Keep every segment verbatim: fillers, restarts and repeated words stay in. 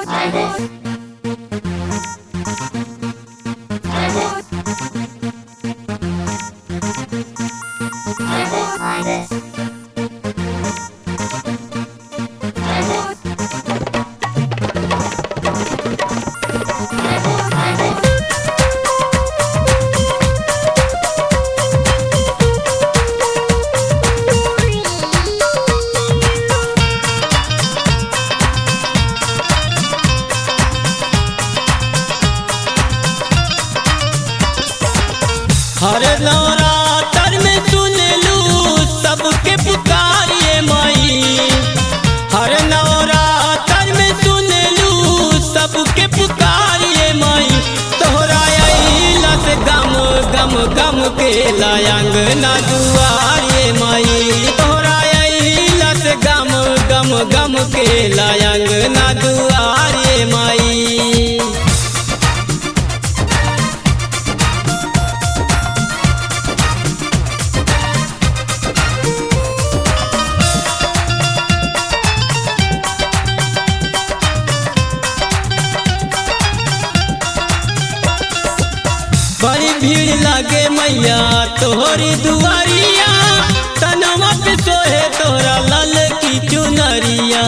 हर नवरात्र में सुन लू सबके पुकारिए माई। हर नवरात्र में सुन लू सबके पुकारिए माई। तोहरा अइला से गम गम गम के लायंग ना दुआरिए माई। तोहरा अइला से गम गम गम के लायंग ना दुआरिए माई। बड़ी भीड़ लागे मैया तोहरी दुआरिया। तनवा पे सोहे तोहरा लाल की चुनरिया।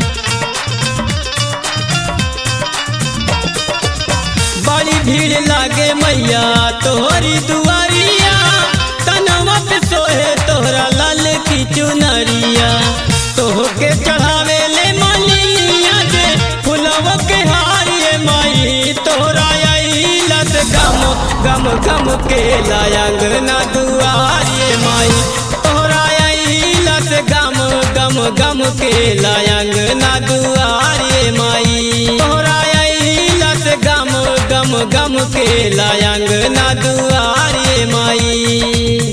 बड़ी भीड़ लागे मैया तोहरी दुआरिया। तनवा पे सोहे तोहरा लाल की चुनरिया। तोहके चढ़ावे ले मालिया जे फुलवा के हारिए माई। तोहरा गम गम गम के लायंग ना दुआरिए माई। तोहरा अइला से गम गम गम के लायंग ना दुआरिए माई। तोहरा अइला से गम गम गम के लायंग ना दुआरिए माई।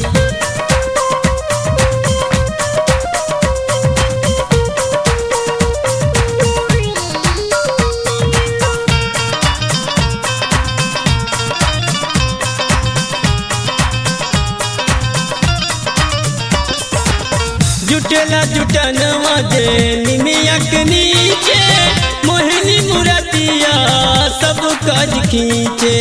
जुटेला जुटन मजे निमिया के नीचे। मोहिनी मुरतिया सब काज खींचे।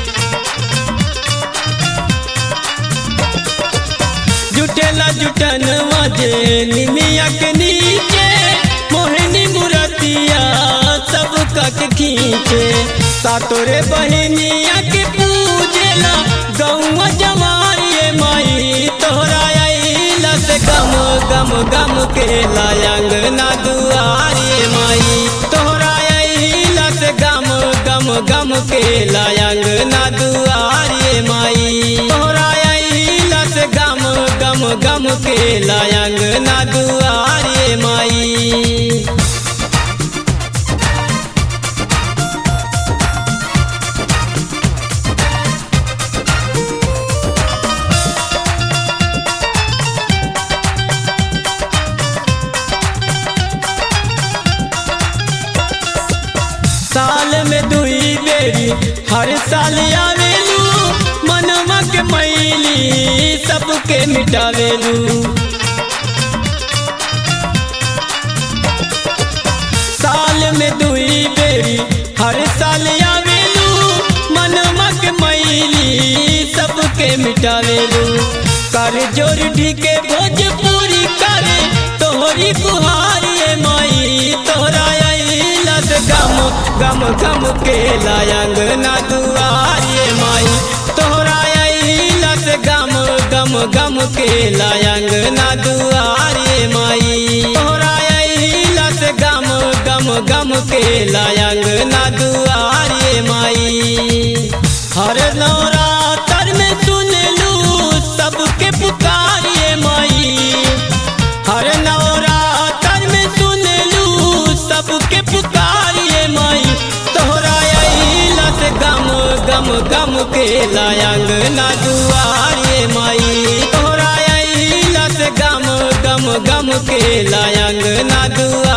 जुटेला जुटन मजे निमिया के नीचे। मोहिनी मुरतिया सब काज खींचे। सातोरे बहनिया के पूजेला गौवा जमारिए माई। तोहरा गम गम गम के लायंग ना दुआरिए माई। तोहरा अइला से गम गम गम के लायंग ना दुआरिए माई। तोहरा अइला से गम गम गम के लायंग ना दुआरिए माई। साल में दुई बेरी हर साल आवेलू। मनवा के मैली सबके मिटावेलू। साल में दुई बेरी हर साल आवेलू। मनवा के मैली सबके मिटावेलू। कर जोर ढीके भोजपुरी करे तोहरी कुहारिए माई। तोहरा गम गम गम के लायंग ना दुआरिए माई। तोहरा अइला से गम गम गम के लायंग ना दुआरिए माई। तोहरा अइला से गम गम गम के लायंग ना दुआरिए माई। हर नवरात्र में सुन लू सबके पुकारिए माई। हर नवरात्र में सुन लू सबके पुकारिए माई। तोहरा अइला से गम गम गम के लायंग ना दुआरिए माई। तोहरा अइला से गम गम गम के लायंग ना दुआ